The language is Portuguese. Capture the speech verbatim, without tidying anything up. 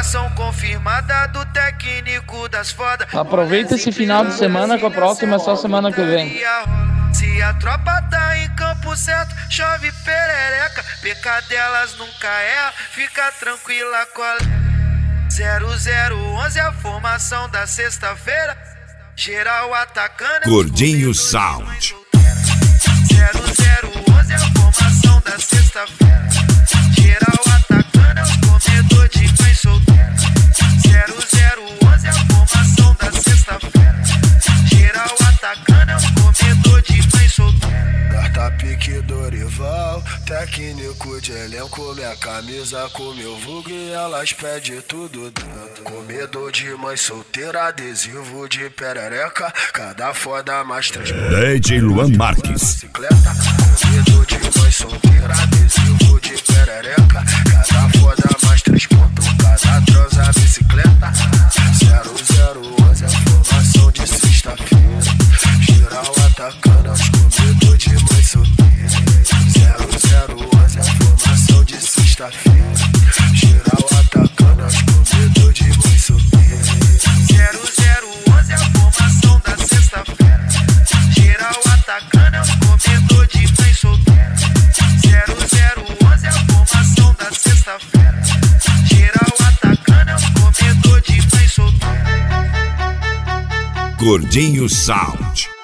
formação confirmada do técnico das fodas. Aproveita esse final de semana, com a próxima é só semana que vem. Se a tropa tá em campo certo, chove perereca. Pecadelas nunca erra, fica tranquila, colega. zero zero onze é a formação da sexta-feira. Geral atacando. Gordinho Sound. zero zero onze é a formação da sexta-feira. Geral atacando é os comedor de mãe solteira. zero zero onze é a formação da sexta-feira. Geral atacando é os comedor de mãe solteira. Carta pique Dorival, técnico de elenco. Minha camisa com meu vulgo e elas pedem tudo dentro. Comedor de mãe solteira, adesivo de perereca. Cada foda mais três. D J Luan Marques. Comedor de mãe solteira, adesivo de perereca. Cada foda mais três pontos, cada transa bicicleta. zero zero onze é a formação de sexta-feira. Geral atacando aos comedor de mãe solteira. zero zero onze é a formação de sexta-feira. Geral atacando aos comedor de mãe solteira. zero zero onze é a formação da sexta-feira. Geral atacando aos comedor de mãe solteira. zero zero onze é a formação da sexta-feira. Geral atacando aos comedor de mãe solteira. Gordinho Sound.